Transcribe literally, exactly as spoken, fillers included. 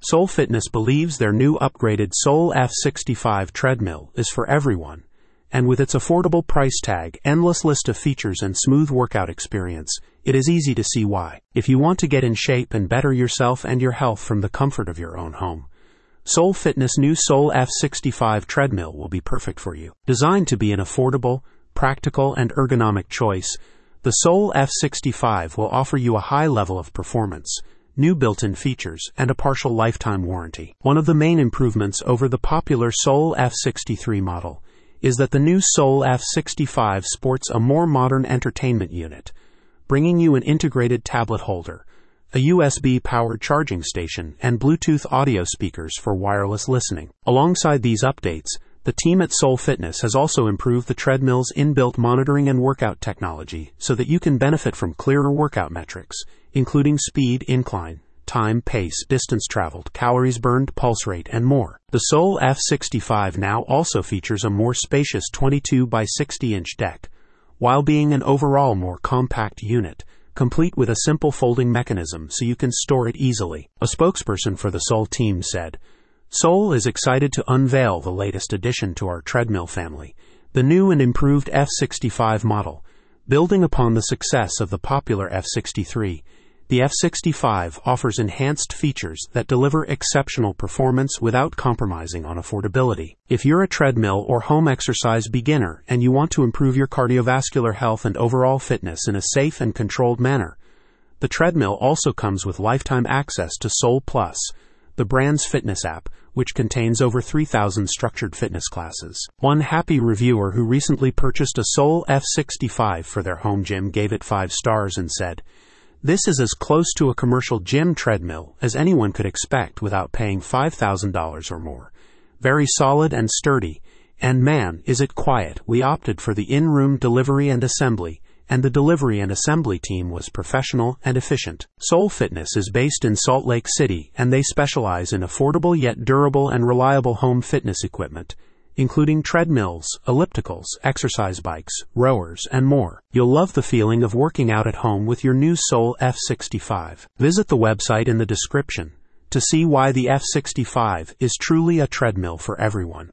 Soul Fitness believes their new upgraded Soul F sixty-five treadmill is for everyone, and with its affordable price tag, endless list of features, and smooth workout experience, it is easy to see why. If you want to get in shape and better yourself and your health from the comfort of your own home, Soul Fitness' new Soul F sixty-five treadmill will be perfect for you. Designed to be an affordable, practical, and ergonomic choice, the Soul F sixty-five will offer you a high level of performance, new built-in features, and a partial lifetime warranty. One of the main improvements over the popular Soul F sixty-three model is that the new Soul F sixty-five sports a more modern entertainment unit, bringing you an integrated tablet holder, a U S B-powered charging station, and Bluetooth audio speakers for wireless listening. Alongside these updates, the team at Soul Fitness has also improved the treadmill's inbuilt monitoring and workout technology so that you can benefit from clearer workout metrics, including speed, incline, time, pace, distance traveled, calories burned, pulse rate, and more. The Soul F sixty-five now also features a more spacious twenty-two by sixty inch deck, while being an overall more compact unit, complete with a simple folding mechanism so you can store it easily. A spokesperson for the Soul team said, "Soul is excited to unveil the latest addition to our treadmill family, the new and improved F sixty-five model. Building upon the success of the popular F sixty-three, the F sixty-five offers enhanced features that deliver exceptional performance without compromising on affordability. If you're a treadmill or home exercise beginner and you want to improve your cardiovascular health and overall fitness in a safe and controlled manner, the treadmill also comes with lifetime access to Soul Plus, the brand's fitness app, which contains over three thousand structured fitness classes." One happy reviewer who recently purchased a Soul F sixty-five for their home gym gave it five stars and said, "This is as close to a commercial gym treadmill as anyone could expect without paying five thousand dollars or more. Very solid and sturdy, and man, is it quiet. We opted for the in-room delivery and assembly, and the delivery and assembly team was professional and efficient." Soul Fitness is based in Salt Lake City, and they specialize in affordable yet durable and reliable home fitness equipment, including treadmills, ellipticals, exercise bikes, rowers, and more. You'll love the feeling of working out at home with your new Soul F sixty-five. Visit the website in the description to see why the F sixty-five is truly a treadmill for everyone.